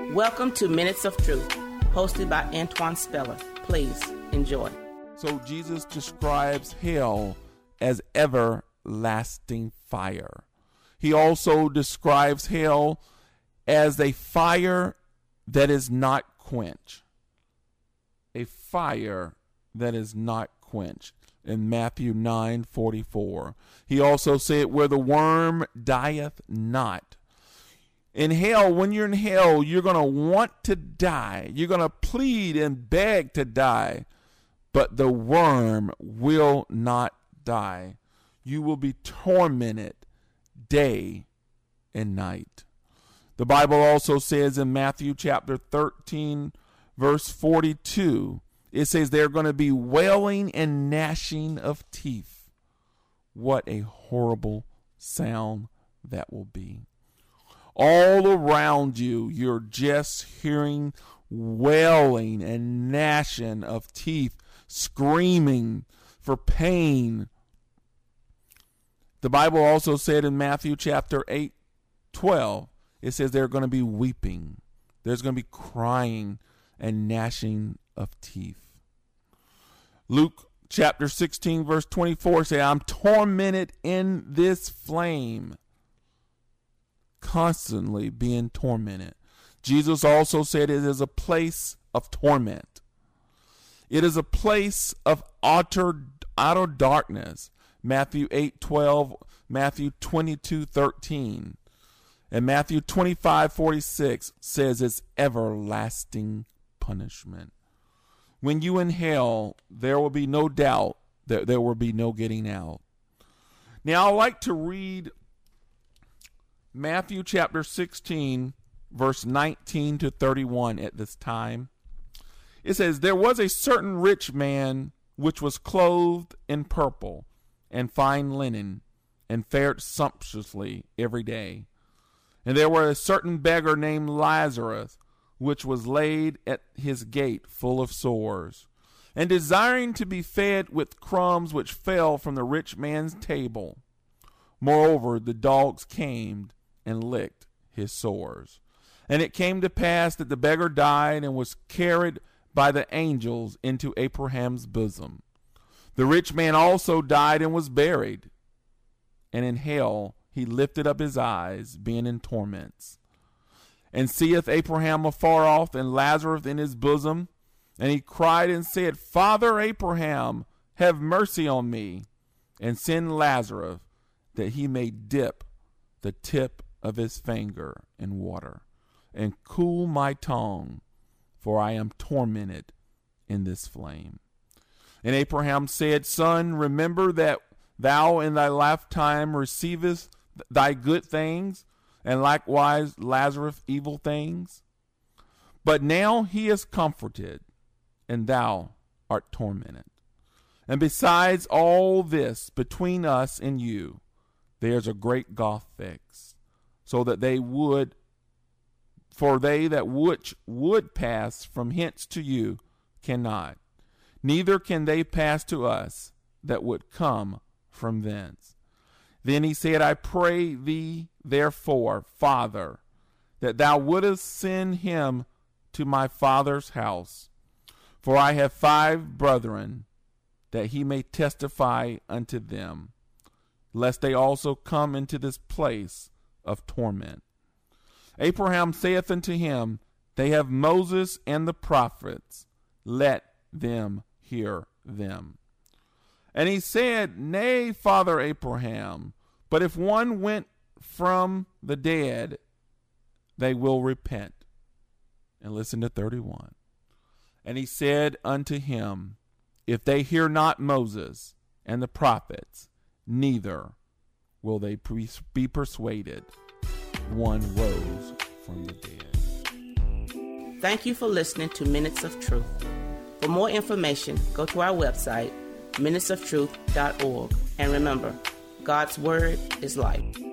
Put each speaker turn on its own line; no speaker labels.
Welcome to Minutes of Truth, hosted by Antoine Speller. Please enjoy.
So Jesus describes hell as everlasting fire. He also describes hell as a fire that is not quenched. A fire that is not quenched. In Matthew 9:44. He also said, where the worm dieth not. In hell, when you're in hell, you're going to want to die. You're going to plead and beg to die. But the worm will not die. You will be tormented day and night. The Bible also says in Matthew chapter 13, verse 42, it says they're going to be wailing and gnashing of teeth. What a horrible sound that will be. All around you, you're just hearing wailing and gnashing of teeth, screaming for pain. The Bible also said in Matthew chapter 8:12, it says they're going to be weeping. There's going to be crying and gnashing of teeth. Luke chapter 16, verse 24 says, I'm tormented in this flame. Constantly being tormented. Jesus also said it is a place of torment. It is a place of utter darkness. Matthew 8:12, Matthew 22:13, and Matthew 25:46 says it's everlasting punishment. When you in hell, there will be no doubt that there will be no getting out. Now, I'd like to read Matthew chapter 16, verse 19 to 31 at this time. It says, there was a certain rich man which was clothed in purple and fine linen, and fared sumptuously every day. And there was a certain beggar named Lazarus, which was laid at his gate full of sores, and desiring to be fed with crumbs which fell from the rich man's table. Moreover, the dogs came and licked his sores. And it came to pass that the beggar died and was carried by the angels into Abraham's bosom. The rich man also died and was buried. And in hell he lifted up his eyes, being in torments, and seeth Abraham afar off, and Lazarus in his bosom. And he cried and said, Father Abraham, have mercy on me, and send Lazarus, that he may dip the tip of his finger in water, and cool my tongue, for I am tormented in this flame. And Abraham said, Son, remember that thou in thy lifetime receivest thy good things, and likewise Lazarus evil things. But now he is comforted, and thou art tormented. And besides all this, between us and you, there's a great gulf fixed, so that they that would pass from hence to you cannot, neither can they pass to us that would come from thence. Then he said, I pray thee, therefore, Father, that thou wouldest send him to my father's house. For I have 5 brethren, that he may testify unto them, lest they also come into this place of torment. Abraham saith unto him, They have Moses and the prophets, let them hear them. And he said, Nay, Father Abraham, but if one went from the dead, they will repent. And listen to 31. And he said unto him, If they hear not Moses and the prophets, neither will they be persuaded. One rose from the dead.
Thank you for listening to Minutes of Truth. For more information, go to our website, minutesoftruth.org. And remember, God's Word is life.